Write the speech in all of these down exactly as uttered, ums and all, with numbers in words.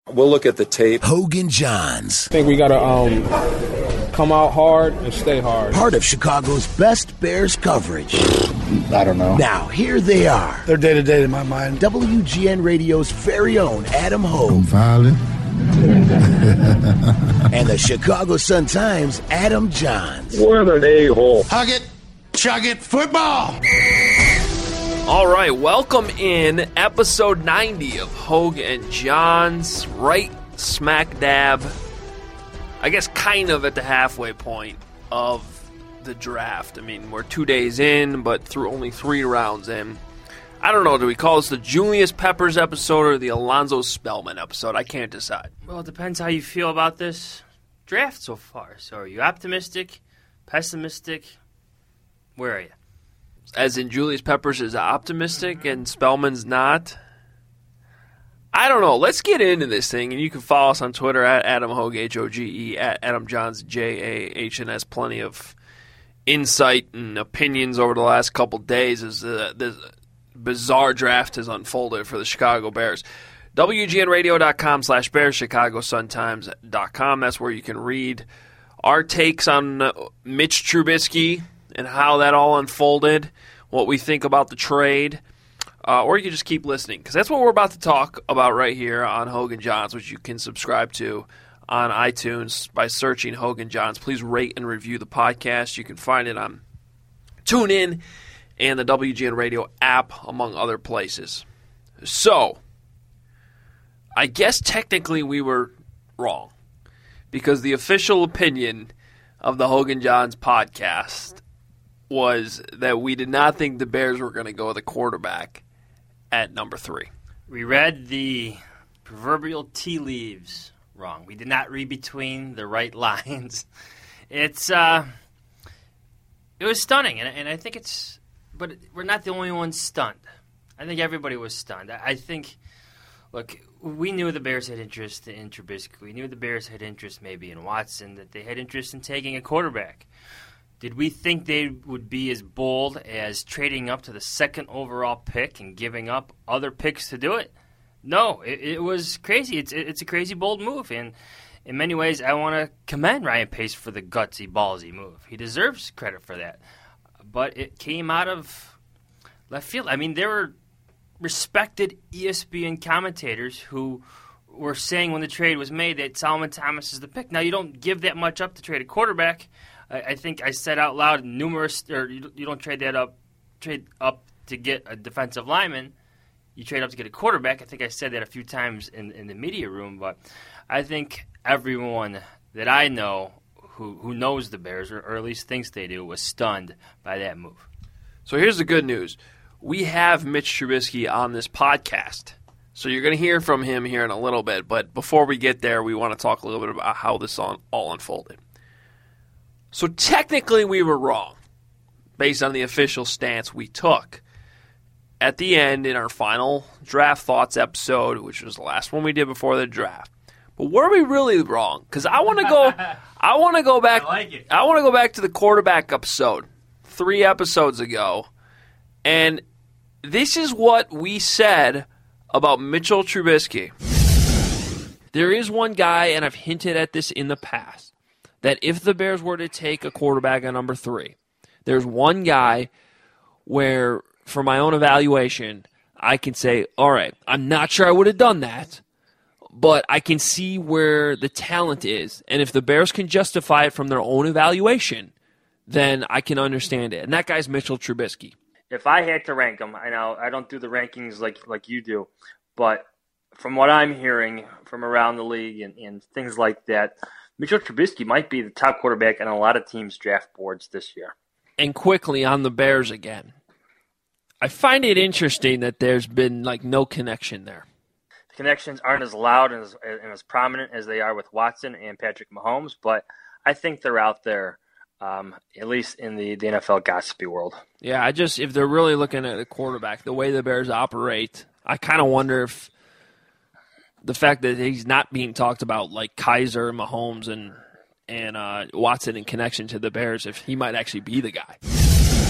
We'll look at the tape. Hoge and Jahns. I think we got to um, come out hard and stay hard. Part of Chicago's best Bears coverage. I don't know. Now, here they are. They're day-to-day in my mind. W G N Radio's very own Adam Hoge. I'm violent. And the Chicago Sun-Times' Adam Jahns. What an a-hole. Hug it, chug it, football. All right, welcome in episode ninety of Hoge and Jahns, right smack dab, I guess kind of at the halfway point of the draft. I mean, we're two days in, but through only three rounds in. I don't know, do we call this the Julius Peppers episode or the Alonzo Spellman episode? I can't decide. Well, it depends how you feel about this draft so far. So are you optimistic, pessimistic? Where are you? As in Julius Peppers is optimistic and Spellman's not? I don't know. Let's get into this thing, and you can follow us on Twitter at Adam Hoge, H O G E, at Adam Jahns, J A H N S. Plenty of insight and opinions over the last couple days as uh, this bizarre draft has unfolded for the Chicago Bears. W G N radio dot com slash Bears, Chicago Sun Times dot com. That's where you can read our takes on uh, Mitch Trubisky and how that all unfolded, what we think about the trade, uh, or you can just keep listening, because that's what we're about to talk about right here on Hoge and Jahns, which you can subscribe to on iTunes by searching Hoge and Jahns. Please rate and review the podcast. You can find it on TuneIn and the W G N Radio app, among other places. So, I guess technically we were wrong, because the official opinion of the Hoge and Jahns podcast was that we did not think the Bears were going to go with a quarterback at number three. We read the proverbial tea leaves wrong. We did not read between the right lines. It's uh, it was stunning, and, and I think it's. But we're not the only ones stunned. I think everybody was stunned. I, I think, look, we knew the Bears had interest in Trubisky. We knew the Bears had interest maybe in Watson. That they had interest in taking a quarterback. Did we think they would be as bold as trading up to the second overall pick and giving up other picks to do it? No, it, it was crazy. It's it, it's a crazy, bold move. And in many ways, I want to commend Ryan Pace for the gutsy, ballsy move. He deserves credit for that. But it came out of left field. I mean, there were respected E S P N commentators who were saying when the trade was made that Solomon Thomas is the pick. Now, you don't give that much up to trade a quarterback. I think I said out loud numerous, or you don't trade that up, trade up to get a defensive lineman. You trade up to get a quarterback. I think I said that a few times in, in the media room, but I think everyone that I know who who knows the Bears, or, or at least thinks they do, was stunned by that move. So here's the good news. We have Mitch Trubisky on this podcast, so you're going to hear from him here in a little bit, but before we get there, we want to talk a little bit about how this all, all unfolded. So technically we were wrong, based on the official stance we took. At the end, in our final Draft Thoughts episode, which was the last one we did before the draft. But were we really wrong? Because I want to go I want to go back I like it. I want to go back to the quarterback episode three episodes ago. And this is what we said about Mitchell Trubisky. There is one guy, and I've hinted at this in the past, that if the Bears were to take a quarterback at number three, there's one guy where, for my own evaluation, I can say, all right, I'm not sure I would have done that, but I can see where the talent is. And if the Bears can justify it from their own evaluation, then I can understand it. And that guy's Mitchell Trubisky. If I had to rank them, I know I don't do the rankings like, like you do, but from what I'm hearing from around the league and, and things like that, Mitchell Trubisky might be the top quarterback on a lot of teams' draft boards this year. And quickly on the Bears again. I find it interesting that there's been like no connection there. The connections aren't as loud and as, and as prominent as they are with Watson and Patrick Mahomes, but I think they're out there, um, at least in the, the N F L gossipy world. Yeah, I just, if they're really looking at a quarterback, the way the Bears operate, I kind of wonder if the fact that he's not being talked about like Kaiser, Mahomes, and and uh, Watson in connection to the Bears, if he might actually be the guy.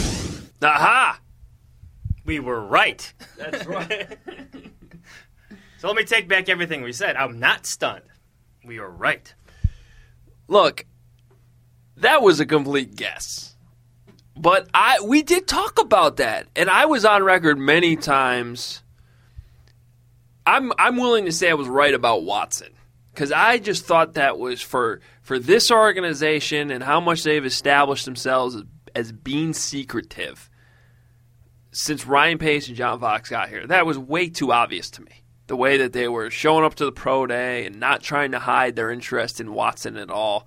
Aha! We were right. That's right. So let me take back everything we said. I'm not stunned. We were right. Look, that was a complete guess. But I we did talk about that, and I was on record many times. I'm I'm willing to say I was right about Watson, because I just thought that was for for this organization and how much they've established themselves as, as being secretive since Ryan Pace and John Fox got here. That was way too obvious to me. The way that they were showing up to the pro day and not trying to hide their interest in Watson at all.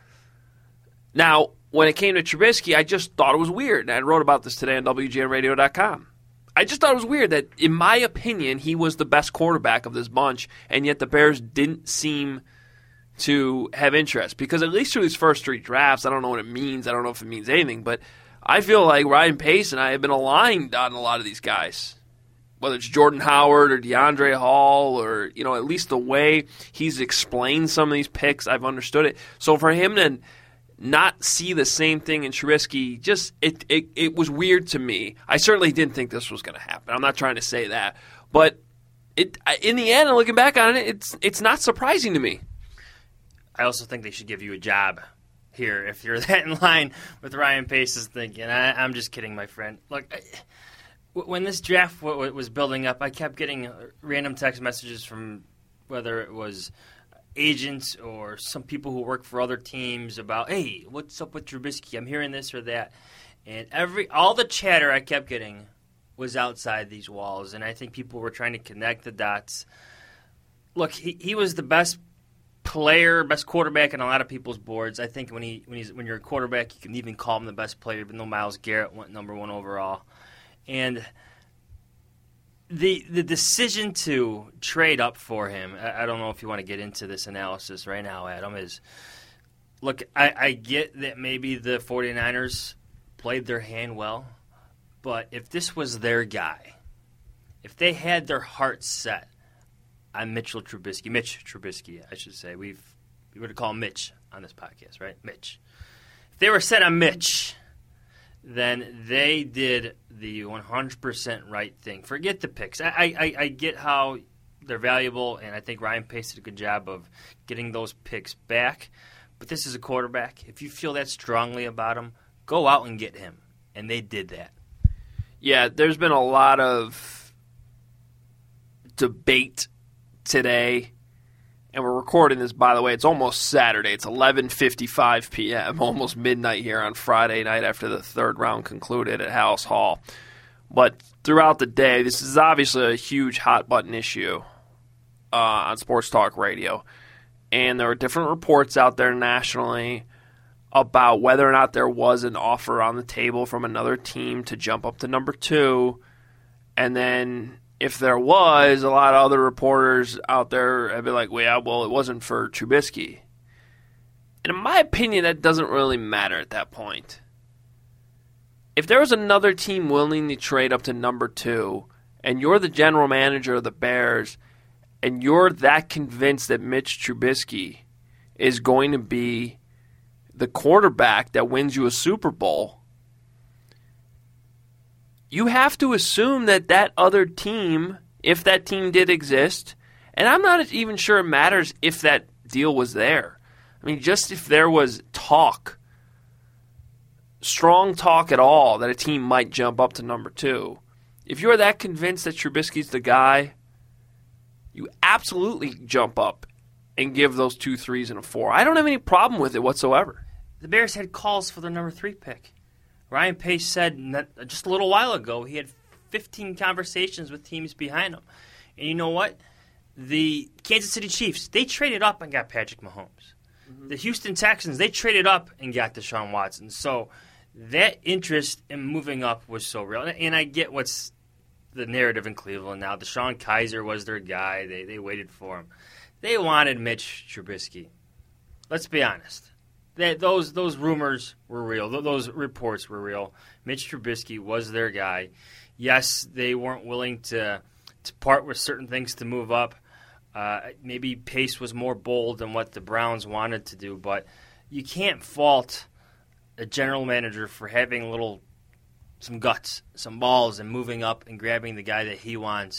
Now, when it came to Trubisky, I just thought it was weird. And I wrote about this today on W G N radio dot com. I just thought it was weird that, in my opinion, he was the best quarterback of this bunch, and yet the Bears didn't seem to have interest. Because at least through these first three drafts, I don't know what it means. I don't know if it means anything. But I feel like Ryan Pace and I have been aligned on a lot of these guys. Whether it's Jordan Howard or DeAndre Hall, or, you know, at least the way he's explained some of these picks, I've understood it. So for him to not see the same thing in Trubisky, just it, it, it was weird to me. I certainly didn't think this was going to happen. I'm not trying to say that. But it in the end, looking back on it, it's it's not surprising to me. I also think they should give you a job here if you're that in line with Ryan Pace's thinking. I, I'm just kidding, my friend. Look, I, when this draft was building up, I kept getting random text messages from whether it was agents or some people who work for other teams about, hey, what's up with Trubisky? I'm hearing this or that. And every all the chatter I kept getting was outside these walls, and I think people were trying to connect the dots. Look, he, he was the best player, best quarterback on a lot of people's boards. I think when he when he's when you're a quarterback, you can even call him the best player, even though Myles Garrett went number one overall. And the the decision to trade up for him, I, I don't know if you want to get into this analysis right now, Adam, is, look, I, I get that maybe the 49ers played their hand well, but if this was their guy, if they had their heart set on Mitchell Trubisky, Mitch Trubisky, I should say, we've we would call him Mitch on this podcast, right? Mitch. If they were set on Mitch, then they did the one hundred percent right thing. Forget the picks. I, I, I get how they're valuable, and I think Ryan Pace did a good job of getting those picks back. But this is a quarterback. If you feel that strongly about him, go out and get him. And they did that. Yeah, there's been a lot of debate today. And we're recording this, by the way, it's almost Saturday. It's eleven fifty-five p.m., almost midnight here on Friday night after the third round concluded at House Hall. But throughout the day, this is obviously a huge hot-button issue uh, on Sports Talk Radio. And there are different reports out there nationally about whether or not there was an offer on the table from another team to jump up to number two. And then if there was, a lot of other reporters out there have been like, well, yeah, well, it wasn't for Trubisky. And in my opinion, that doesn't really matter at that point. If there was another team willing to trade up to number two, and you're the general manager of the Bears, and you're that convinced that Mitch Trubisky is going to be the quarterback that wins you a Super Bowl, you have to assume that that other team, if that team did exist, and I'm not even sure it matters if that deal was there. I mean, just if there was talk, strong talk at all, that a team might jump up to number two, if you're that convinced that Trubisky's the guy, you absolutely jump up and give those two threes and a four. I don't have any problem with it whatsoever. The Bears had calls for their number three pick. Ryan Pace said just a little while ago he had fifteen conversations with teams behind him. And you know what? The Kansas City Chiefs, they traded up and got Patrick Mahomes. Mm-hmm. The Houston Texans, they traded up and got Deshaun Watson. So that interest in moving up was so real. And I get what's the narrative in Cleveland now. Deshaun Kaiser was their guy. They, they waited for him. They wanted Mitch Trubisky. Let's be honest. That those those rumors were real. Those reports were real. Mitch Trubisky was their guy. Yes, they weren't willing to to part with certain things to move up. Uh, maybe Pace was more bold than what the Browns wanted to do, but you can't fault a general manager for having a little some guts, some balls, and moving up and grabbing the guy that he wants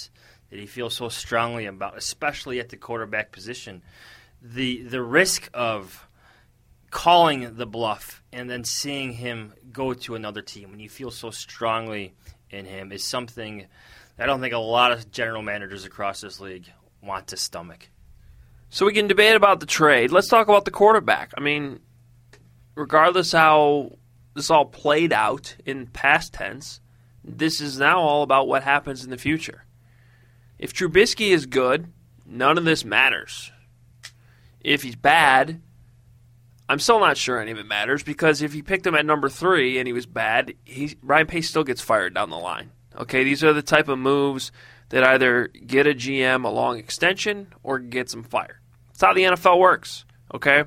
that he feels so strongly about, especially at the quarterback position. The the risk of calling the bluff and then seeing him go to another team when you feel so strongly in him is something I don't think a lot of general managers across this league want to stomach. So we can debate about the trade. Let's talk about the quarterback. I mean, regardless how this all played out in past tense, this is now all about what happens in the future. If Trubisky is good, none of this matters. If he's bad, I'm still not sure any of it matters, because if you picked him at number three and he was bad, he, Ryan Pace still gets fired down the line. Okay, these are the type of moves that either get a G M a long extension or gets him fired. That's how the N F L works, okay?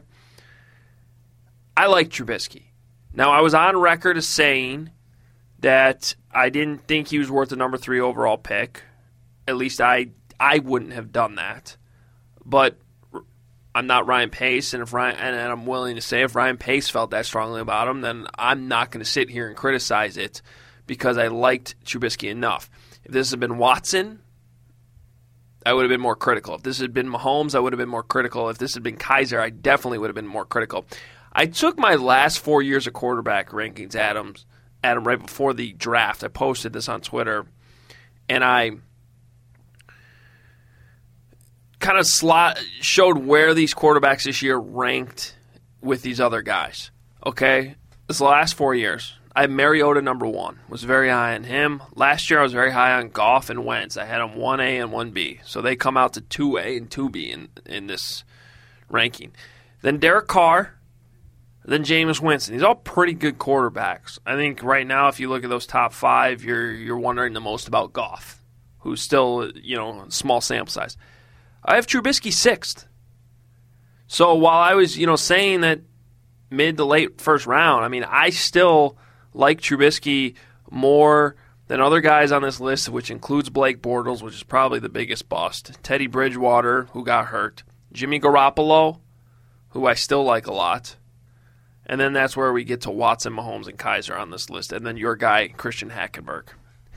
I like Trubisky. Now, I was on record as saying that I didn't think he was worth the number three overall pick. At least I I wouldn't have done that. But I'm not Ryan Pace, and if Ryan, and I'm willing to say if Ryan Pace felt that strongly about him, then I'm not going to sit here and criticize it because I liked Trubisky enough. If this had been Watson, I would have been more critical. If this had been Mahomes, I would have been more critical. If this had been Kaiser, I definitely would have been more critical. I took my last four years of quarterback rankings, Adams, Adam, right before the draft. I posted this on Twitter, and I kind of slot showed where these quarterbacks this year ranked with these other guys. Okay, this last four years, I had Mariota number one. Was very high on him. Last year, I was very high on Goff and Wentz. I had them one A and one B, so they come out to two A and two B in in this ranking. Then Derek Carr, then Jameis Winston. These are all pretty good quarterbacks. I think right now, if you look at those top five, you're you're wondering the most about Goff, who's still, you know, small sample size. I have Trubisky sixth. So while I was, you know, saying that mid to late first round, I mean, I still like Trubisky more than other guys on this list, which includes Blake Bortles, which is probably the biggest bust, Teddy Bridgewater, who got hurt, Jimmy Garoppolo, who I still like a lot, and then that's where we get to Watson, Mahomes, and Kaiser on this list, and then your guy, Christian Hackenberg.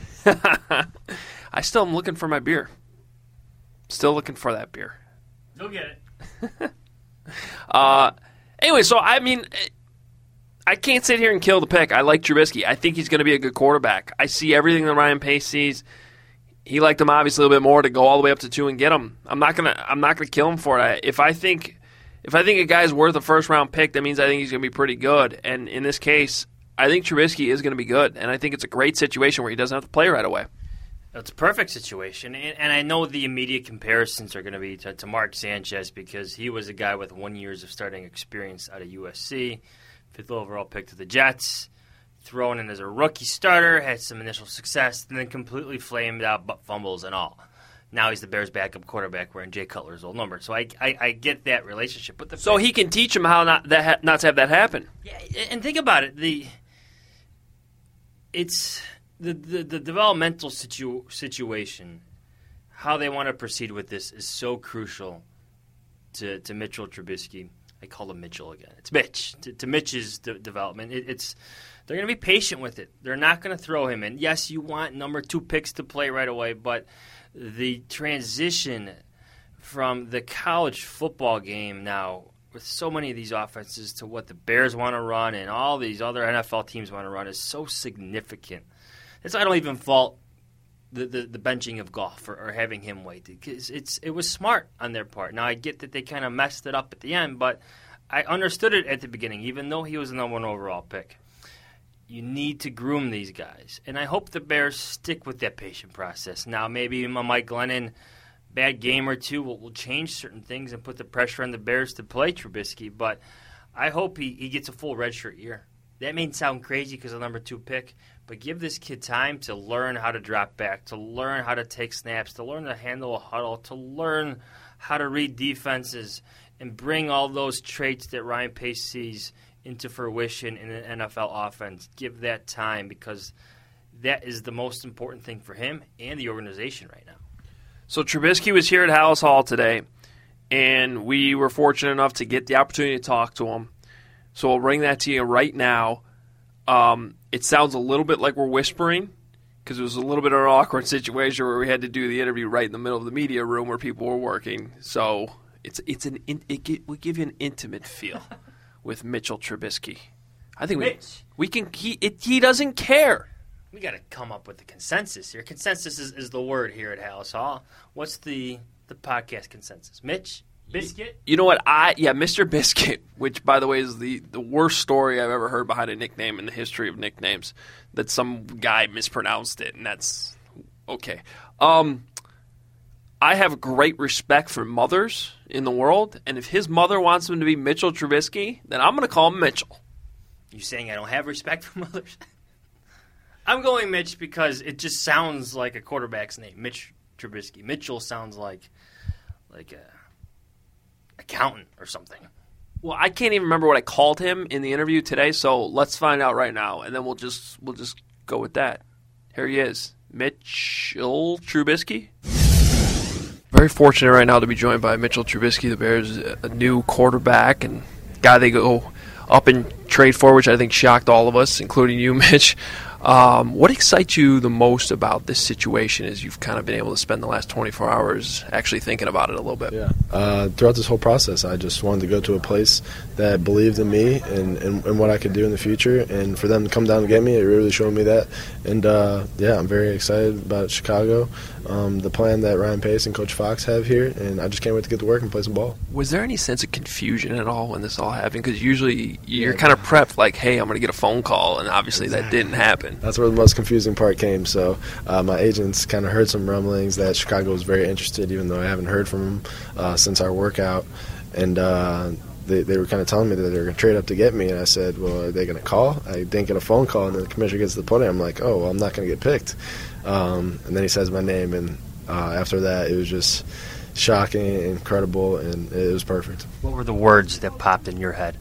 I still am looking for my beer. Still looking for that beer. Go get it. uh, anyway, so, I mean, I can't sit here and kill the pick. I like Trubisky. I think he's going to be a good quarterback. I see everything that Ryan Pace sees. He liked him obviously a little bit more to go all the way up to two and get him. I'm not gonna. I'm not gonna kill him for it. If I think, if I think a guy's worth a first round pick, that means I think he's going to be pretty good. And in this case, I think Trubisky is going to be good. And I think it's a great situation where he doesn't have to play right away. It's a perfect situation, and, and I know the immediate comparisons are going to be to, to Mark Sanchez because he was a guy with one years of starting experience out of U S C, fifth overall pick to the Jets, thrown in as a rookie starter, had some initial success, and then completely flamed out, but fumbles and all. Now he's the Bears' backup quarterback wearing Jay Cutler's old number. So I, I, I get that relationship. But the so he can teach him how not that ha- not to have that happen. Yeah, and think about it. The it's. The, the the developmental situ, situation, how they want to proceed with this is so crucial to, to Mitchell Trubisky. I call him Mitchell again. It's Mitch. To, to Mitch's de- development. It, it's They're going to be patient with it. They're not going to throw him in. Yes, you want number two picks to play right away, but the transition from the college football game now with so many of these offenses to what the Bears want to run and all these other N F L teams want to run is so significant. That's why I don't even fault the, the, the benching of Goff or, or having him wait because it's it was smart on their part. Now I get that they kind of messed it up at the end, but I understood it at the beginning, even though he was the number one overall pick. You need to groom these guys, and I hope the Bears stick with that patient process. Now maybe Mike Glennon, bad game or two, will, will change certain things and put the pressure on the Bears to play Trubisky, but I hope he, he gets a full redshirt year. That may sound crazy because of the number two pick, but give this kid time to learn how to drop back, to learn how to take snaps, to learn to handle a huddle, to learn how to read defenses, and bring all those traits that Ryan Pace sees into fruition in an N F L offense. Give that time because that is the most important thing for him and the organization right now. So Trubisky was here at Hallis Hall today, and we were fortunate enough to get the opportunity to talk to him. So I'll bring that to you right now. Um, it sounds a little bit like we're whispering because it was a little bit of an awkward situation where we had to do the interview right in the middle of the media room where people were working. So it's it's an it will give you an intimate feel with Mitchell Trubisky. I think we Mitch. we can he it, he doesn't care. We got to come up with a consensus here. Consensus is, is the word here at Hallis Hall. What's the the podcast consensus? Mitch? Biscuit? You know what? I yeah, Mister Biscuit, which by the way is the, the worst story I've ever heard behind a nickname in the history of nicknames. That some guy mispronounced it, and that's okay. Um, I have great respect for mothers in the world, and if his mother wants him to be Mitchell Trubisky, then I'm going to call him Mitchell. You saying I don't have respect for mothers? I'm going Mitch because it just sounds like a quarterback's name, Mitch Trubisky. Mitchell sounds like like a accountant or something. Well, I can't even remember what I called him in the interview today, so let's find out right now, and then we'll just we'll just go with that. Here he is, Mitchell Trubisky. Very fortunate right now to be joined by Mitchell Trubisky, the Bears' a new quarterback and guy they go up and trade for, which I think shocked all of us, including you, Mitch. Um, what excites you the most about this situation as you've kind of been able to spend the last twenty-four hours actually thinking about it a little bit? Yeah. Uh, throughout this whole process, I just wanted to go to a place that believed in me and, and, and what I could do in the future. And for them to come down and get me, it really showed me that. And, uh, yeah, I'm very excited about Chicago, um, the plan that Ryan Pace and Coach Fox have here. And I just can't wait to get to work and play some ball. Was there any sense of confusion at all when this all happened? Because usually you're yeah. kind of prepped like, hey, I'm going to get a phone call, and obviously exactly. that didn't happen. That's where the most confusing part came. So uh, my agents kind of heard some rumblings that Chicago was very interested, even though I haven't heard from them uh, since our workout. And uh, they, they were kind of telling me that they were going to trade up to get me. And I said, well, are they going to call? I didn't get a phone call. And then the commissioner gets to the podium. I'm like, oh, well, I'm not going to get picked. Um, and then he says my name. And uh, after that, it was just shocking, incredible, and it was perfect. What were the words that popped in your head?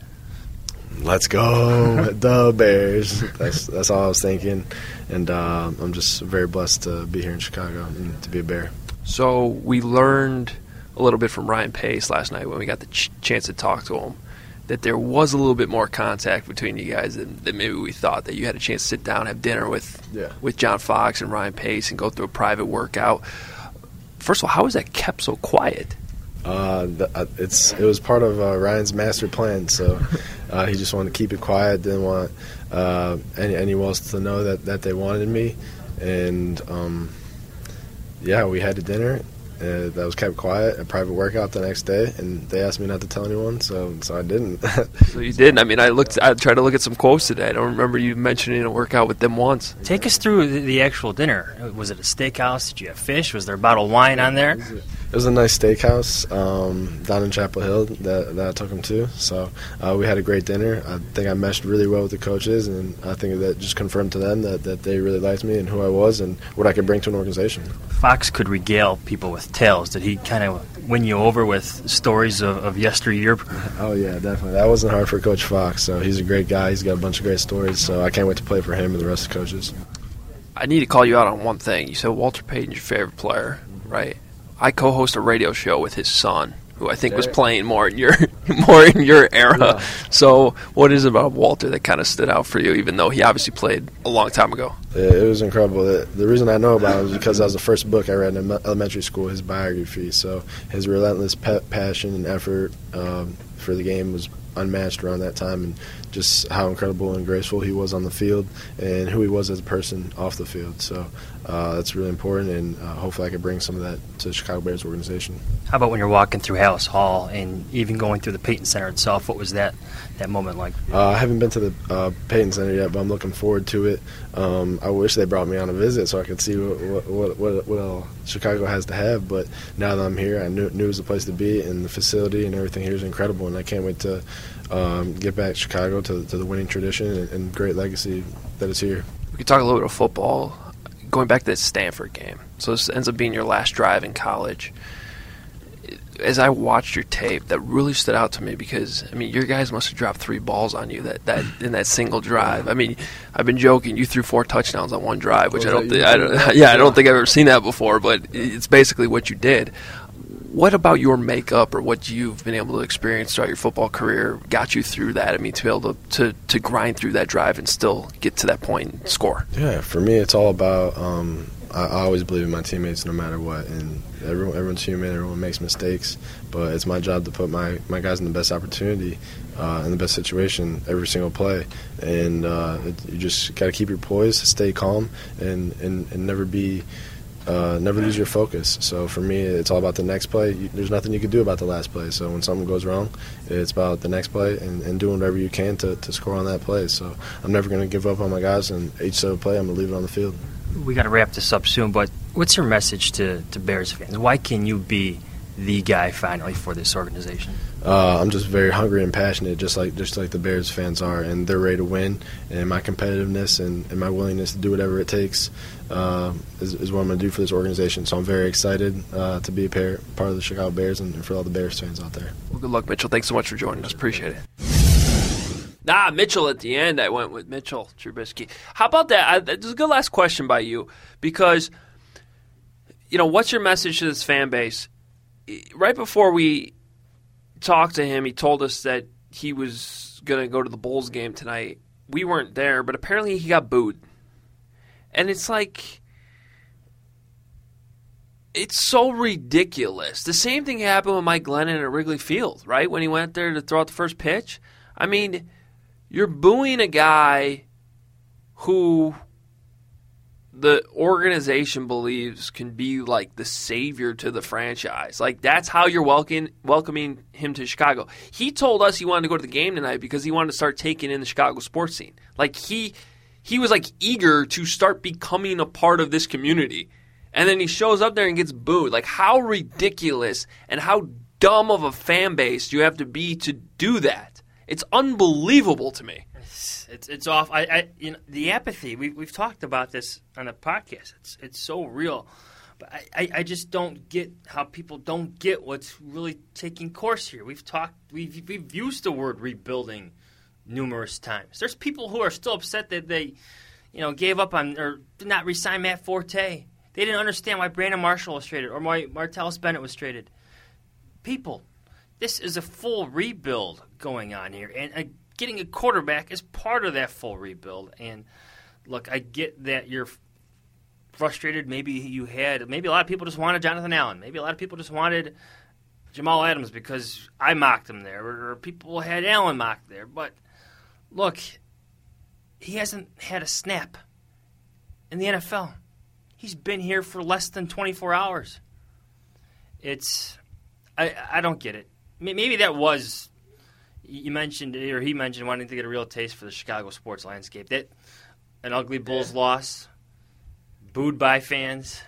Let's go, the Bears. That's that's all I was thinking, and uh, I'm just very blessed to be here in Chicago and to be a Bear. So we learned a little bit from Ryan Pace last night when we got the ch- chance to talk to him that there was a little bit more contact between you guys than, than maybe we thought, that you had a chance to sit down, have dinner with yeah. with John Fox and Ryan Pace and go through a private workout. First of all, how was that kept so quiet? Uh, it's it was part of uh, Ryan's master plan, so uh, he just wanted to keep it quiet. Didn't want uh, any, anyone else to know that, that they wanted me, and um, yeah, we had a dinner uh, that was kept quiet. A private workout the next day, and they asked me not to tell anyone, so so I didn't. So you didn't. I mean, I looked. I tried to look at some quotes today. I don't remember you mentioning a workout with them once. Take us through the, the actual dinner. Was it a steakhouse? Did you have fish? Was there a bottle of wine on there? It was a nice steakhouse um, down in Chapel Hill that, that I took him to. So uh, we had a great dinner. I think I meshed really well with the coaches, and I think that just confirmed to them that, that they really liked me and who I was and what I could bring to an organization. Fox could regale people with tales. Did he kind of win you over with stories of, of yesteryear? Oh, yeah, definitely. That wasn't hard for Coach Fox. So he's a great guy. He's got a bunch of great stories. So I can't wait to play for him and the rest of the coaches. I need to call you out on one thing. You said Walter Payton's your favorite player, right? I co-host a radio show with his son, who I think was playing more in your more in your era. Yeah. So what is it about Walter that kind of stood out for you, even though he obviously played a long time ago? Yeah, it was incredible. The, the reason I know about it was because that was the first book I read in elementary school, his biography. So his relentless pe- passion and effort um, for the game was unmatched around that time, and just how incredible and graceful he was on the field and who he was as a person off the field. So uh, that's really important, and uh, hopefully I can bring some of that to the Chicago Bears organization. How about when you're walking through Hallis Hall and even going through the Payton Center itself? What was that that moment like? Uh, I haven't been to the uh, Payton Center yet, but I'm looking forward to it. Um, I wish they brought me on a visit so I could see what what, what, what all Chicago has to have, but now that I'm here, I knew, knew it was the place to be, and the facility and everything here is incredible, and I can't wait to um, get back to Chicago to, to the winning tradition and, and great legacy that is here. We could talk a little bit of football. Going back to that Stanford game, so this ends up being your last drive in college. As I watched your tape, that really stood out to me because, I mean, your guys must have dropped three balls on you that, that in that single drive. I mean, I've been joking. You threw four touchdowns on one drive, which I don't think, I don't, yeah, I don't think I've ever seen that before. But it's basically what you did. what about your makeup or what you've been able to experience throughout your football career got you through that? I mean, to be able to, to, to grind through that drive and still get to that point and score. Yeah, for me, it's all about um, I, I always believe in my teammates no matter what. And everyone, everyone's human, everyone makes mistakes. But it's my job to put my, my guys in the best opportunity, uh, in the best situation every single play. And uh, it, you just got to keep your poise, stay calm, and, and, and never be – Uh, never lose your focus. So for me, it's all about the next play. You, there's nothing you can do about the last play. So when something goes wrong, it's about the next play and, and doing whatever you can to, to score on that play. So I'm never going to give up on my guys, and each set of play, I'm going to leave it on the field. We got to wrap this up soon, but what's your message to, to Bears fans? Why can you be the guy finally for this organization? Uh, I'm just very hungry and passionate, just like just like the Bears fans are, and they're ready to win. And my competitiveness and, and my willingness to do whatever it takes uh, is, is what I'm going to do for this organization. So I'm very excited uh, to be a pair, part of the Chicago Bears and, and for all the Bears fans out there. Well, good luck, Mitchell. Thanks so much for joining us. Appreciate it. Nah, Mitchell at the end. I went with Mitchell Trubisky. How about that? I, this is a good last question by you because, you know, what's your message to this fan base? Right before we talked to him, he told us that he was going to go to the Bulls game tonight. We weren't there, but apparently he got booed. And it's like, it's so ridiculous. The same thing happened with Mike Glennon at Wrigley Field, right? When he went there to throw out the first pitch. I mean, you're booing a guy who the organization believes can be like the savior to the franchise. Like, that's how you're welcoming welcoming him to Chicago. He told us he wanted to go to the game tonight because he wanted to start taking in the Chicago sports scene. Like, he he was like eager to start becoming a part of this community. And then he shows up there and gets booed. Like, how ridiculous and how dumb of a fan base do you have to be to do that? It's unbelievable to me. It's it's off. I, I you know the apathy. We we've talked about this on the podcast. It's it's so real, but I, I, I just don't get how people don't get what's really taking course here. We've talked. We've we've used the word rebuilding numerous times. There's people who are still upset that they, you know, gave up on or did not re-sign Matt Forte. They didn't understand why Brandon Marshall was traded or why Martellus Bennett was traded. People, this is a full rebuild going on here, and. A, Getting a quarterback is part of that full rebuild. And, look, I get that you're frustrated. Maybe you had – maybe a lot of people just wanted Jonathan Allen. Maybe a lot of people just wanted Jamal Adams because I mocked him there, or, or people had Allen mocked there. But, look, he hasn't had a snap in the N F L. He's been here for less than twenty-four hours. It's I, – I don't get it. Maybe that was – you mentioned, or he mentioned, wanting to get a real taste for the Chicago sports landscape. That an ugly Bulls yeah. loss, booed by fans.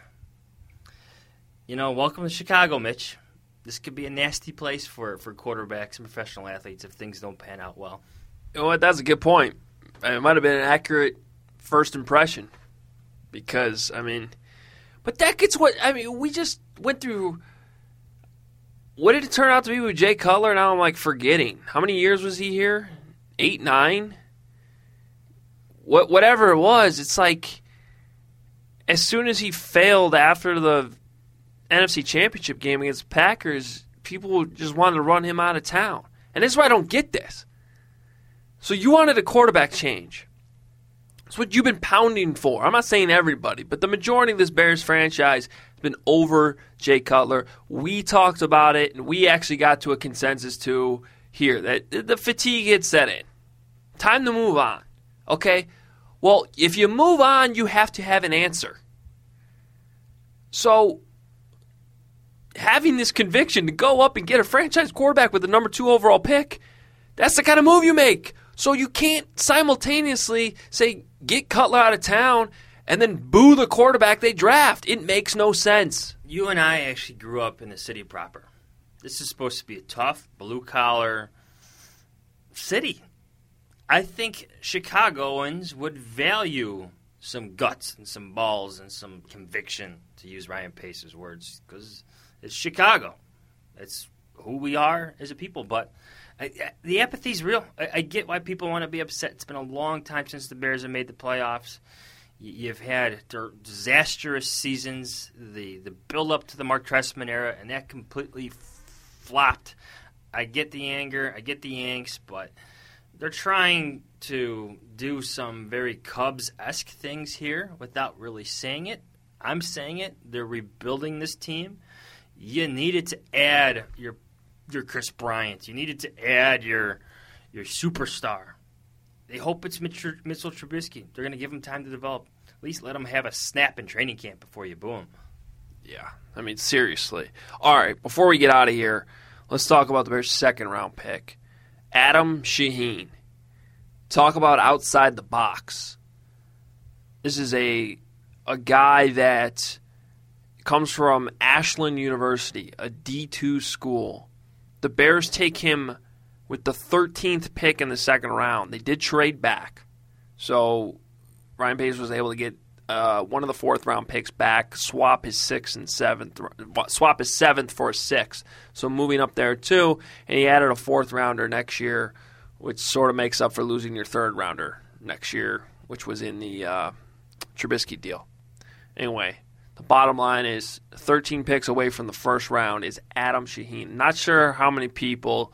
You know, welcome to Chicago, Mitch. This could be a nasty place for, for quarterbacks and professional athletes if things don't pan out well. You know what? That's a good point. It might have been an accurate first impression because, I mean, but that gets what, I mean, we just went through. What did it turn out to be with Jay Cutler? Now I'm like forgetting. How many years was he here? Eight, nine? What, whatever it was, it's like as soon as he failed after the N F C Championship game against the Packers, people just wanted to run him out of town. And this is why I don't get this. So you wanted a quarterback change. That's what you've been pounding for. I'm not saying everybody, but the majority of this Bears franchise has been over Jay Cutler. We talked about it, and we actually got to a consensus, too, here, that the fatigue had set in. Time to move on, okay? Well, if you move on, you have to have an answer. So having this conviction to go up and get a franchise quarterback with the number two overall pick, that's the kind of move you make. So you can't simultaneously say, get Cutler out of town and then boo the quarterback they draft. It makes no sense. You and I actually grew up in the city proper. This is supposed to be a tough, blue-collar city. I think Chicagoans would value some guts and some balls and some conviction, to use Ryan Pace's words, because it's Chicago. It's who we are as a people, but I, I, the apathy's real. I, I get why people want to be upset. It's been a long time since the Bears have made the playoffs. You've had disastrous seasons, the, the build-up to the Mark Trestman era, and that completely flopped. I get the anger, I get the angst, but they're trying to do some very Cubs-esque things here without really saying it. I'm saying it. They're rebuilding this team. You needed to add your your Chris Bryant. You needed to add your your superstar. They hope it's Mitchell, Mitchell Trubisky. They're going to give him time to develop. At least let him have a snap in training camp before you boo him. Yeah, I mean, seriously. All right, before we get out of here, let's talk about the Bears' second-round pick, Adam Shaheen. Talk about outside the box. This is a a guy that comes from Ashland University, a D two school. The Bears take him with the thirteenth pick in the second round. They did trade back. So Ryan Pace was able to get uh, one of the fourth round picks back, swap his sixth and seventh, swap his seventh for a sixth. So moving up there too, and he added a fourth rounder next year, which sort of makes up for losing your third rounder next year, which was in the uh, Trubisky deal. Anyway, the bottom line is thirteen picks away from the first round is Adam Shaheen. Not sure how many people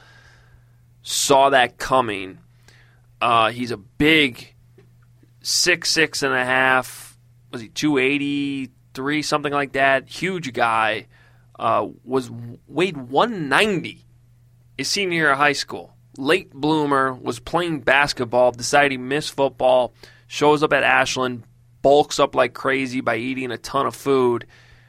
saw that coming. Uh, he's a big six, six and a half. Was he two eighty-three, something like that? Huge guy. Uh, was weighed one ninety his senior year of high school. Late bloomer, was playing basketball, decided he missed football, shows up at Ashland, bulks up like crazy by eating a ton of food,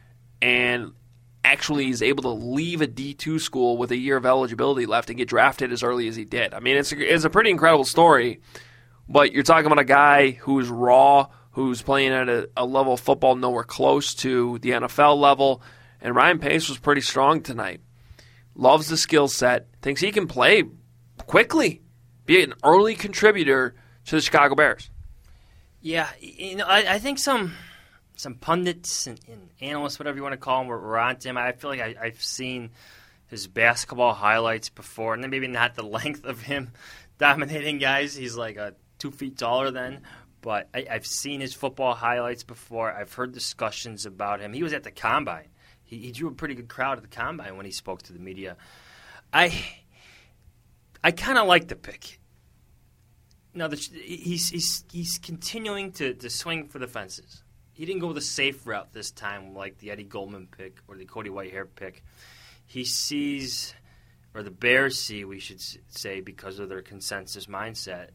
and actually is able to leave a D two school with a year of eligibility left and get drafted as early as he did. I mean, it's a, it's a pretty incredible story, but you're talking about a guy who's raw, who's playing at a, a level of football nowhere close to the N F L level, and Ryan Pace was pretty strong tonight. Loves the skill set, thinks he can play quickly, be an early contributor to the Chicago Bears. Yeah, you know, I, I think some some pundits and, and analysts, whatever you want to call them, were, were on to him. I feel like I, I've seen his basketball highlights before, and then maybe not the length of him dominating guys. He's like uh, two feet taller then, but I, I've seen his football highlights before. I've heard discussions about him. He was at the Combine. He, he drew a pretty good crowd at the Combine when he spoke to the media. I I kind of like the pick. No, the, he's he's he's continuing to, to swing for the fences. He didn't go the safe route this time, like the Eddie Goldman pick or the Cody Whitehair pick. He sees, or the Bears see, we should say, because of their consensus mindset,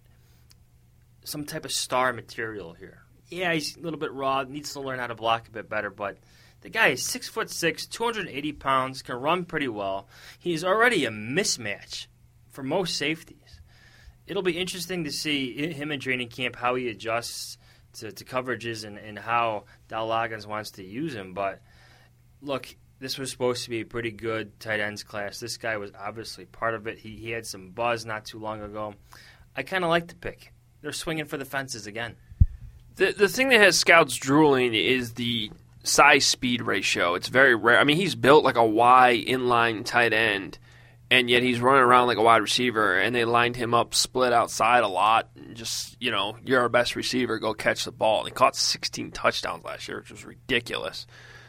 some type of star material here. Yeah, he's a little bit raw, needs to learn how to block a bit better, but the guy is six foot six, two hundred eighty pounds, can run pretty well. He's already a mismatch for most safeties. It'll be interesting to see him in training camp, how he adjusts to, to coverages and, and how Dal Loggins wants to use him. But, look, this was supposed to be a pretty good tight ends class. This guy was obviously part of it. He, he had some buzz not too long ago. I kind of like the pick. They're swinging for the fences again. The the thing that has scouts drooling is the size-speed ratio. It's very rare. I mean, he's built like a Y inline tight end, and yet he's running around like a wide receiver, and they lined him up split outside a lot. And just, you know, you're our best receiver, go catch the ball. And he caught sixteen touchdowns last year, which was ridiculous.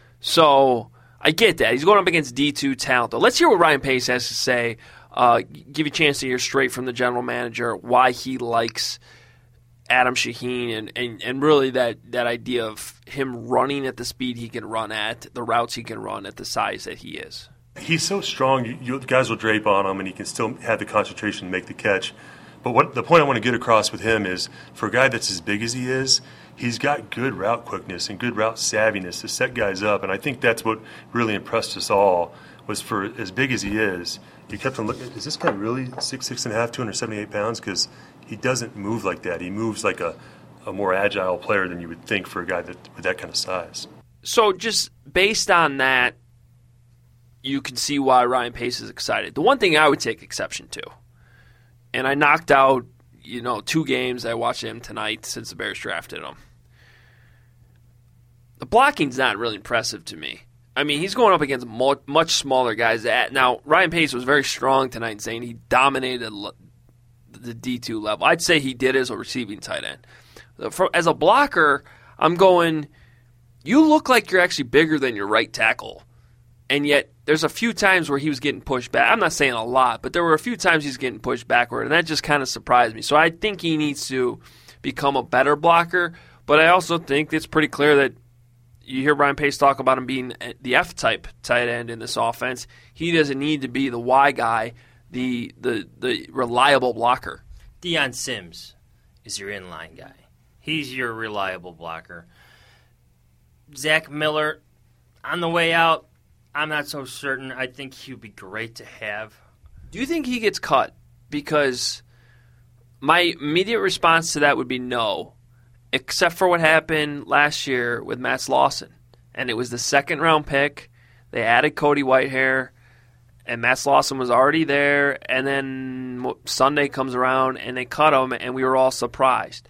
So I get that. He's going up against D two talent, though. Let's hear what Ryan Pace has to say. Uh, give you a chance to hear straight from the general manager why he likes Adam Shaheen and, and, and really that, that idea of him running at the speed he can run at, the routes he can run at the size that he is. He's so strong, you, you guys will drape on him, and he can still have the concentration to make the catch. But what the point I want to get across with him is, for a guy that's as big as he is, he's got good route quickness and good route savviness to set guys up. And I think that's what really impressed us all, was for as big as he is, you kept on looking, is this guy really six, six and a half, two hundred seventy-eight pounds? Because he doesn't move like that. He moves like a, a more agile player than you would think for a guy that with that kind of size. So just based on that, you can see why Ryan Pace is excited. The one thing I would take exception to, and I knocked out, you know, two games. I watched him tonight since the Bears drafted him. The blocking's not really impressive to me. I mean, he's going up against much smaller guys. Now, Ryan Pace was very strong tonight, saying he dominated the D two level. I'd say he did as a receiving tight end. As a blocker, I'm going, you look like you're actually bigger than your right tackle. And yet there's a few times where he was getting pushed back. I'm not saying a lot, but there were a few times he's getting pushed backward, and that just kind of surprised me. So I think he needs to become a better blocker, but I also think it's pretty clear that you hear Ryan Pace talk about him being the F-type tight end in this offense. He doesn't need to be the Y guy, the the the reliable blocker. Deion Sims is your inline guy. He's your reliable blocker. Zach Miller, on the way out, I'm not so certain. I think he would be great to have. Do you think he gets cut? Because my immediate response to that would be no, except for what happened last year with Matt Lawson. And it was the second-round pick. They added Cody Whitehair, and Matt Lawson was already there. And then Sunday comes around, and they cut him, and we were all surprised.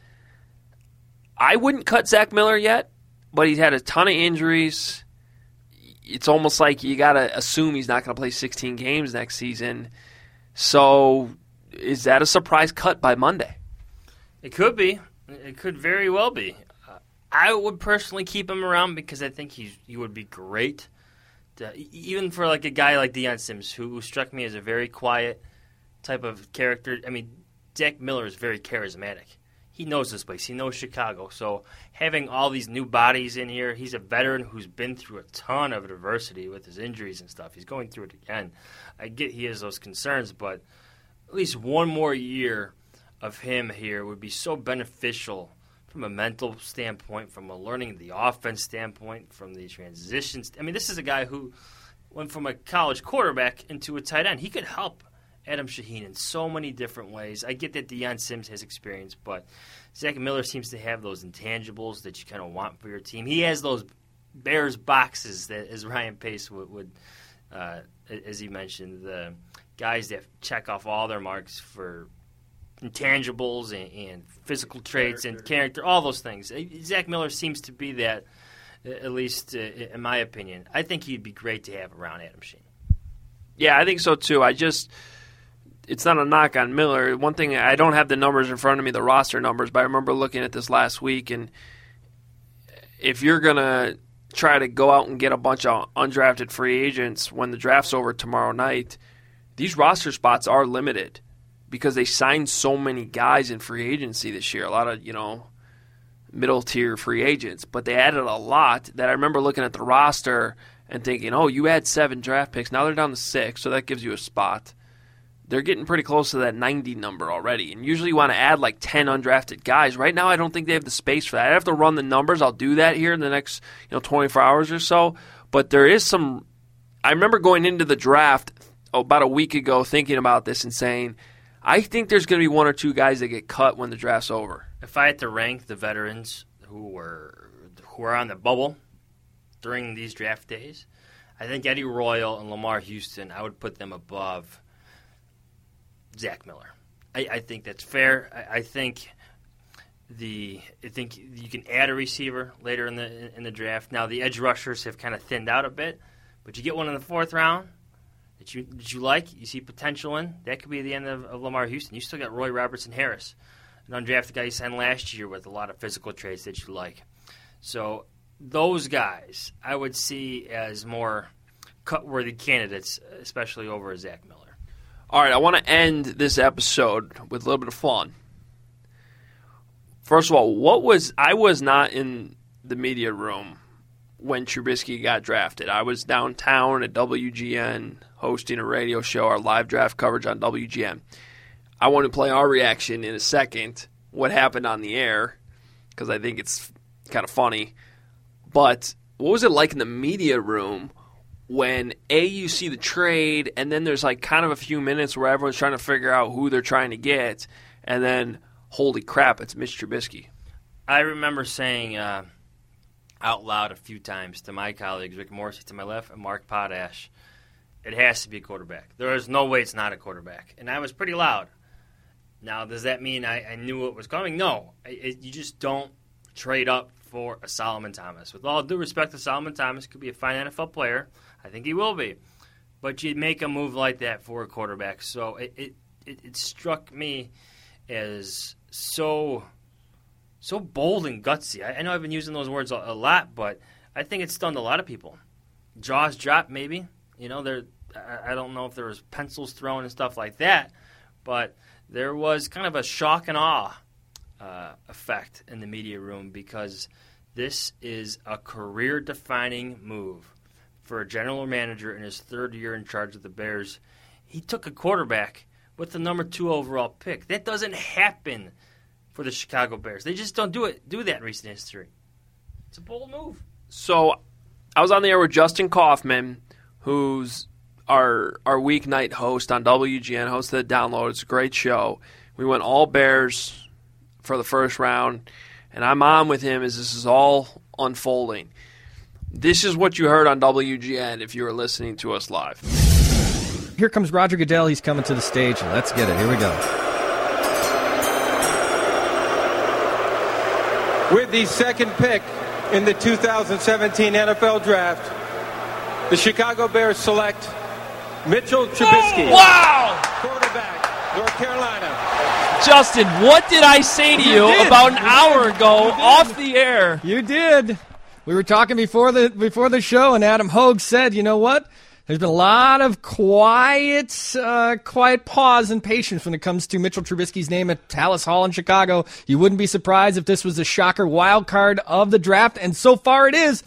I wouldn't cut Zach Miller yet, but he's had a ton of injuries. It's almost like you got to assume he's not going to play sixteen games next season. So is that a surprise cut by Monday? It could be. It could very well be. Uh, I would personally keep him around because I think he's, he would be great. To, even for like a guy like Deion Sims, who struck me as a very quiet type of character. I mean, Zach Miller is very charismatic. He knows this place. He knows Chicago. So having all these new bodies in here, he's a veteran who's been through a ton of adversity with his injuries and stuff. He's going through it again. I get he has those concerns, but at least one more year of him here would be so beneficial from a mental standpoint, from a learning the offense standpoint, from the transitions. I mean, this is a guy who went from a college quarterback into a tight end. He could help Adam Shaheen in so many different ways. I get that Deion Sims has experience, but Zach Miller seems to have those intangibles that you kind of want for your team. He has those Bears boxes that, as Ryan Pace would, would uh, as he mentioned, the guys that check off all their marks for intangibles and, and physical traits character. and character, all those things. Zach Miller seems to be that, at least uh, in my opinion. I think he'd be great to have around Adam Shaheen. Yeah, I think so too. I just... It's not a knock on Miller. One thing, I don't have the numbers in front of me, the roster numbers, but I remember looking at this last week, and if you're going to try to go out and get a bunch of undrafted free agents when the draft's over tomorrow night, these roster spots are limited because they signed so many guys in free agency this year, a lot of, you know, middle-tier free agents, but they added a lot that I remember looking at the roster and thinking, oh, you had seven draft picks. Now they're down to six, so that gives you a spot. They're getting pretty close to that ninety number already. And usually you want to add like ten undrafted guys. Right now I don't think they have the space for that. I have to run the numbers. I'll do that here in the next you know twenty-four hours or so. But there is some – I remember going into the draft about a week ago thinking about this and saying, I think there's going to be one or two guys that get cut when the draft's over. If I had to rank the veterans who were who are on the bubble during these draft days, I think Eddie Royal and Lamar Houston, I would put them above Zach Miller. I, I think that's fair. I, I think the I think you can add a receiver later in the in the draft. Now the edge rushers have kind of thinned out a bit, but you get one in the fourth round that you that you like, you see potential in. That could be the end of, of Lamar Houston. You still got Roy Robertson Harris, an undrafted guy you signed last year with a lot of physical traits that you like. So those guys I would see as more cut-worthy candidates, especially over Zach Miller. All right, I want to end this episode with a little bit of fun. First of all, what was I was not in the media room when Trubisky got drafted. I was downtown at W G N hosting a radio show, our live draft coverage on W G N. I want to play our reaction in a second, what happened on the air, because I think it's kind of funny. But what was it like in the media room when, A, you see the trade, and then there's like kind of a few minutes where everyone's trying to figure out who they're trying to get, and then, holy crap, it's Mitch Trubisky. I remember saying uh, out loud a few times to my colleagues, Rick Morrissey to my left and Mark Potash, it has to be a quarterback. There is no way it's not a quarterback. And I was pretty loud. Now, does that mean I, I knew what was coming? No. I, it, you just don't trade up for a Solomon Thomas. With all due respect to Solomon Thomas, could be a fine N F L player. I think he will be. But you'd make a move like that for a quarterback. So it, it, it, it struck me as so so bold and gutsy. I, I know I've been using those words a, a lot, but I think it stunned a lot of people. Jaws dropped, maybe. You know, there. I, I don't know if there was pencils thrown and stuff like that, but there was kind of a shock and awe uh, effect in the media room because this is a career-defining move for a general manager in his third year in charge of the Bears. He took a quarterback with the number two overall pick. That doesn't happen for the Chicago Bears. They just don't do it. Do that in recent history. It's a bold move. So I was on the air with Justin Kaufman, who's our our weeknight host on W G N, host of The Download. It's a great show. We went all Bears for the first round, and I'm on with him as this is all unfolding. This is what you heard on W G N if you were listening to us live. Here comes Roger Goodell. He's coming to the stage. Let's get it. Here we go. With the second pick in the two thousand seventeen N F L Draft, the Chicago Bears select Mitchell Trubisky. Oh, wow! Quarterback, North Carolina. Justin, what did I say to you, you about an you hour did. ago off the air? You did. We were talking before the before the show, and Adam Hogue said, you know what? There's been a lot of quiet, uh, quiet pause and patience when it comes to Mitchell Trubisky's name at Tallis Hall in Chicago. You wouldn't be surprised if this was a shocker wild card of the draft, and so far it is.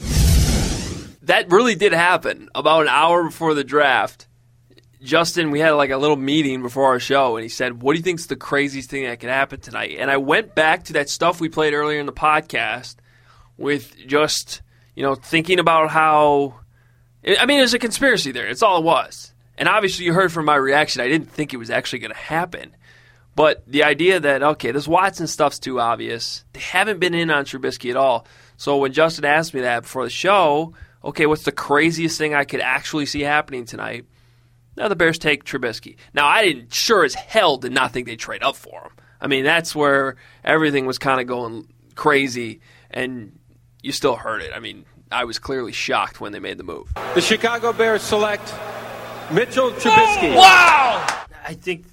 That really did happen about an hour before the draft. Justin, we had like a little meeting before our show, and he said, what do you think is the craziest thing that could happen tonight? And I went back to that stuff we played earlier in the podcast with just, you know, thinking about how, I mean, there's a conspiracy there. It's all it was. And obviously you heard from my reaction, I didn't think it was actually going to happen. But the idea that, okay, this Watson stuff's too obvious. They haven't been in on Trubisky at all. So when Justin asked me that before the show, okay, what's the craziest thing I could actually see happening tonight? Now the Bears take Trubisky. Now, I didn't sure as hell did not think they'd trade up for him. I mean, that's where everything was kind of going crazy, and you still heard it. I mean, I was clearly shocked when they made the move. The Chicago Bears select Mitchell Trubisky. Oh, wow! I think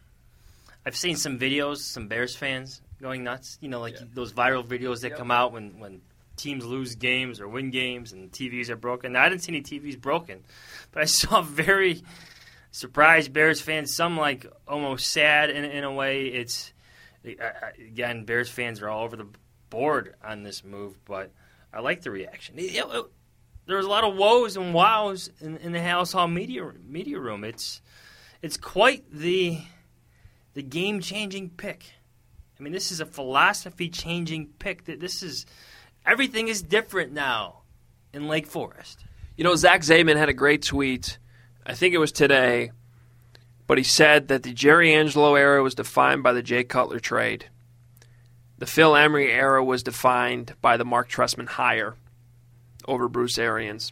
I've seen some videos, some Bears fans going nuts. You know, like yeah. those viral videos that yep. come out when, when teams lose games or win games and T Vs are broken. Now, I didn't see any T Vs broken, but I saw very surprised Bears fans, some like almost sad in, in a way. It's again, Bears fans are all over the board on this move, but I like the reaction. It, it, there was a lot of woes and wows in, in the Tallis Hall media media room. It's it's quite the the game changing pick. I mean, this is a philosophy changing pick. That this is everything is different now in Lake Forest. You know, Zach Zaidman had a great tweet. I think it was today, but he said that the Jerry Angelo era was defined by the Jay Cutler trade. The Phil Emery era was defined by the Mark Trestman hire over Bruce Arians.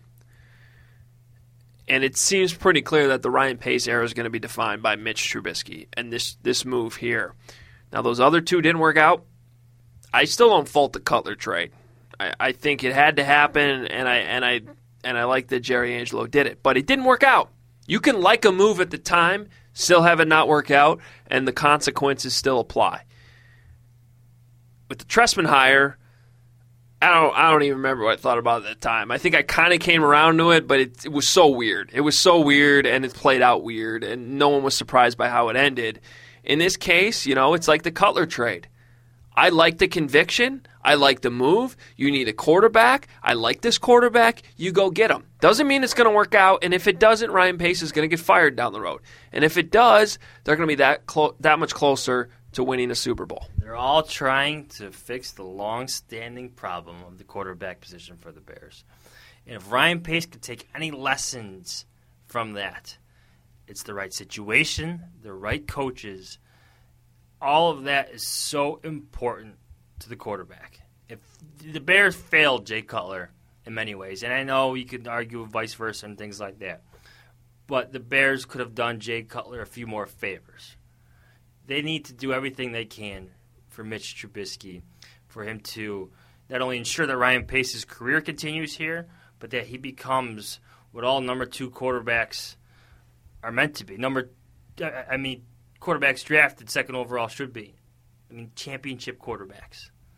And it seems pretty clear that the Ryan Pace era is going to be defined by Mitch Trubisky and this, this move here. Now, those other two didn't work out. I still don't fault the Cutler trade. I, I think it had to happen, and I and I and I like that Jerry Angelo did it. But it didn't work out. You can like a move at the time, still have it not work out, and the consequences still apply. With the Trestman hire, I don't I don't even remember what I thought about it at the time. I think I kind of came around to it, but it, it was so weird. It was so weird, and it played out weird, and no one was surprised by how it ended. In this case, you know, it's like the Cutler trade. I like the conviction. I like the move. You need a quarterback. I like this quarterback. You go get him. Doesn't mean it's going to work out, and if it doesn't, Ryan Pace is going to get fired down the road. And if it does, they're going to be that clo- that much closer to winning a Super Bowl. They're all trying to fix the long-standing problem of the quarterback position for the Bears. And if Ryan Pace could take any lessons from that, it's the right situation, the right coaches. All of that is so important to the quarterback. If the Bears failed Jay Cutler in many ways, and I know you could argue vice versa and things like that, but the Bears could have done Jay Cutler a few more favors. They need to do everything they can for Mitch Trubisky, for him to not only ensure that Ryan Pace's career continues here, but that he becomes what all number two quarterbacks are meant to be. Number, I mean, quarterbacks drafted second overall should be. I mean, championship quarterbacks.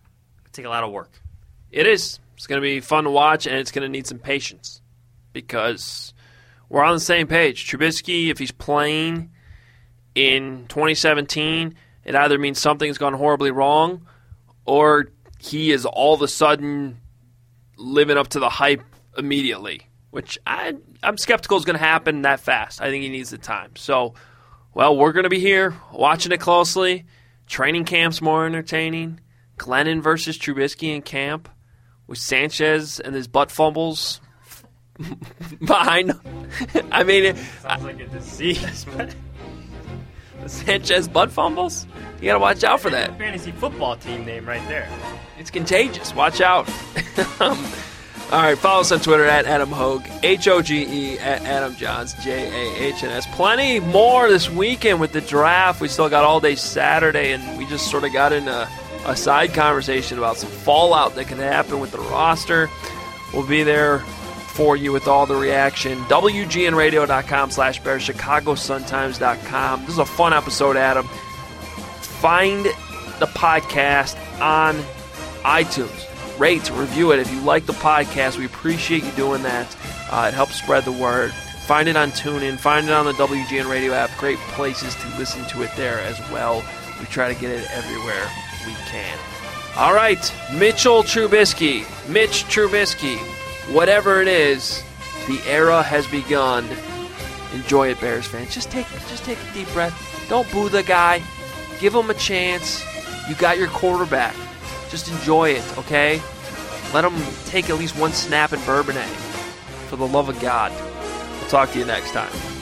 It'll take a lot of work. It is. It's going to be fun to watch, and it's going to need some patience because we're on the same page. Trubisky, if he's playing in twenty seventeen, it either means something's gone horribly wrong or he is all of a sudden living up to the hype immediately, which I, I'm skeptical is going to happen that fast. I think he needs the time. So, well, we're going to be here watching it closely. Training camp's more entertaining. Glennon versus Trubisky in camp with Sanchez and his butt fumbles behind him. I mean, it sounds like a disease, man. Sanchez butt fumbles? You got to watch out for that. Fantasy football team name right there. It's contagious. Watch out. um, all right, follow us on Twitter at Adam Hogue, H O G E, at Adam Johns, J A H N S. Plenty more this weekend with the draft. We still got all day Saturday, and we just sort of got in a, a side conversation about some fallout that can happen with the roster. We'll be there for you with all the reaction. W G N radio dot com slash bears, Chicago Sun Times dot com. This is a fun episode, Adam. Find the podcast on iTunes. Rate, review it. If you like the podcast, we appreciate you doing that. Uh, it helps spread the word. Find it on TuneIn. Find it on the W G N Radio app. Great places to listen to it there as well. We try to get it everywhere we can. All right, Mitchell Trubisky. Mitch Trubisky. Whatever it is, the era has begun. Enjoy it, Bears fans. Just take, just take a deep breath. Don't boo the guy. Give him a chance. You got your quarterback. Just enjoy it, okay? Let him take at least one snap in Bourbonnais. For the love of God. We'll talk to you next time.